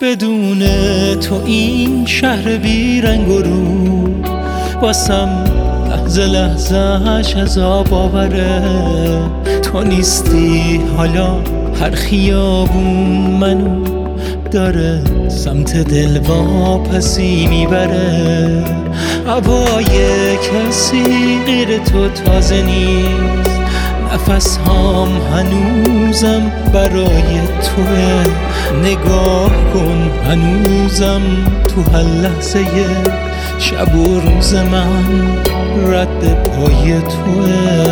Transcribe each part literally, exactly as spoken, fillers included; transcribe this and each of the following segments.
بدون تو این شهر بی رنگ و رو واسم لحظه لحظهش عذاب آوره. تو نیستی حالا هر خیابون منو داره سمت دلواپسی میبره. هوای کسی غیر تو تازه نیست، نفس هام هنوزم برای توه. نگاه کن هنوزم تو هر لحظه شب و روز من رد پای توه.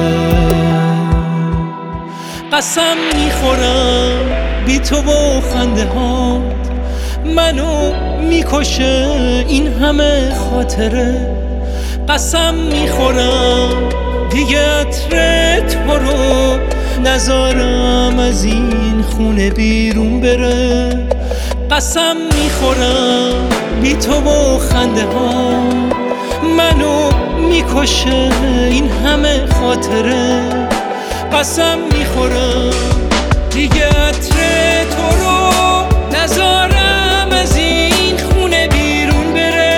قسم میخورم بی تو و خنده هات منو میکشه این همه خاطره. قسم میخورم دیگه عطر تو رو نذارم از این خونه بیرون بره. قسم میخورم بی تو و خنده ها منو میکشه این همه خاطره. قسم میخورم دیگه عطر تو رو نذارم از این خونه بیرون بره.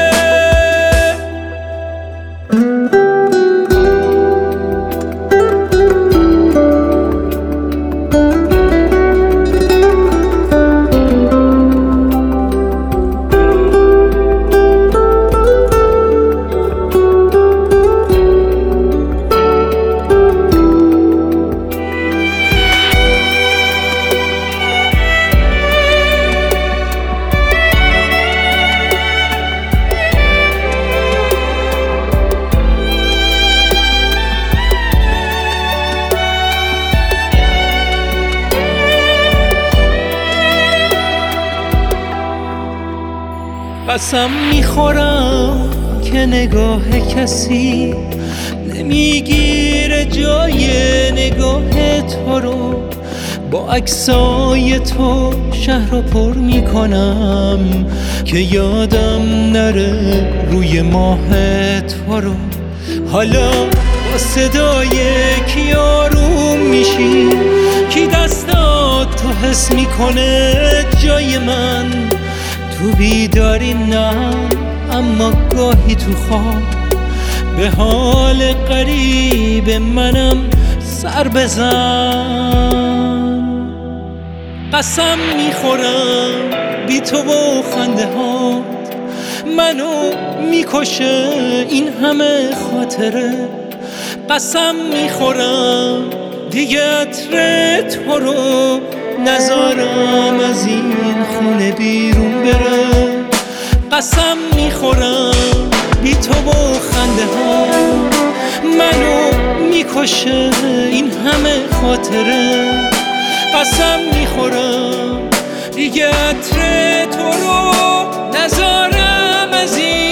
قسم میخورم که نگاه کسی نمیگیره جای نگاه تو رو. با عکسای تو شهر رو پر میکنم که یادم نره روی ماه تو رو. حالا با صدای کی آروم میشی، کی دستات تو حس میکنه جای من. تو بیداری نه اما گاهی تو خواب به حال قریب منم سر بزن. قسم میخورم بی تو و خنده هات منو میکشه این همه خاطره. قسم میخورم دیگه عطر تو رو نذارم از این خونه بیرون بره. قسم میخورم بی تو و خنده ها منو میکشه این همه خاطره. قسم میخورم دیگه عطر تو رو نذارم از این